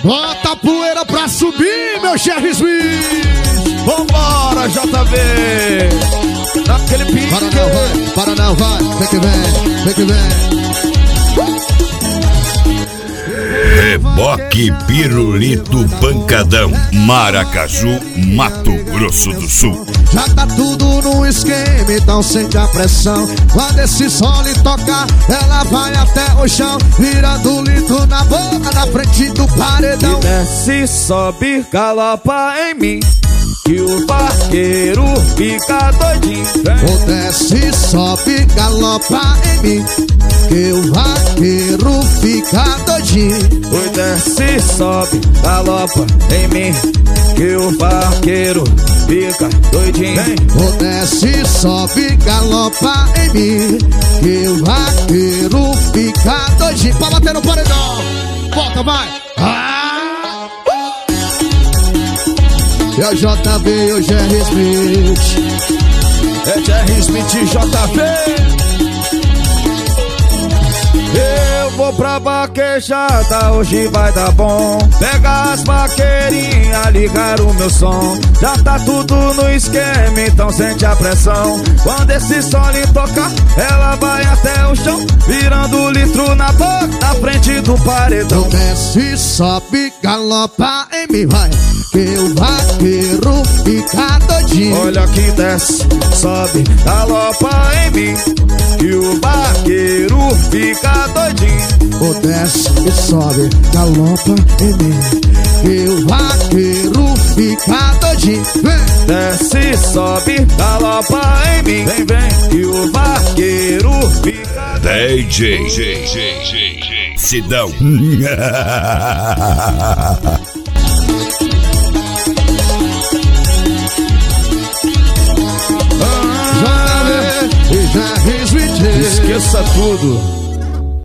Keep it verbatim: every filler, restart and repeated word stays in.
Bota a poeira pra subir, meu Jerry Smith. Vambora, J V. Naquele pique. Para não, vai, para não, vai. Vem que vem, vem que vem. Reboque, pirulito, pancadão, Maracaju, Mato Grosso do Sul. Já tá tudo no esquema, então sente a pressão. Quando esse som lhe tocar, ela vai até o chão, virando litro na boca, na frente do paredão. E desce, sobe, galopa em mim, que o vaqueiro fica doidinho. O desce, sobe, galopa em mim, que o vaqueiro fica doidinho. O desce, sobe, galopa em mim, que o vaqueiro fica doidinho. O desce, sobe, galopa em mim, que o vaqueiro fica doidinho. Pra bater no paredão, volta, vai. Ah! E o J V e o Jerry Smith. É Jerry Smith e J V. Eu vou pra vaquejada, hoje vai dar bom. Pega as vaqueirinhas, ligar o meu som. Já tá tudo no esquema, então sente a pressão. Quando esse som lhe tocar, ela vai até o chão, virando litro na boca, na frente do paredão. Desce, sobe, galopa em mim, vai, que o vaqueiro fica doidinho. Olha que desce, sobe, galopa em mim, que o vaqueiro fica doidinho. O desce e sobe, galopa em mim, que o vaqueiro fica doidinho. Vem! Desce, sobe, galopa em mim, vem, vem, que o vaqueiro fica D J, J, J, J, J, Sidão. J V e Jerry Smith. Esqueça tudo.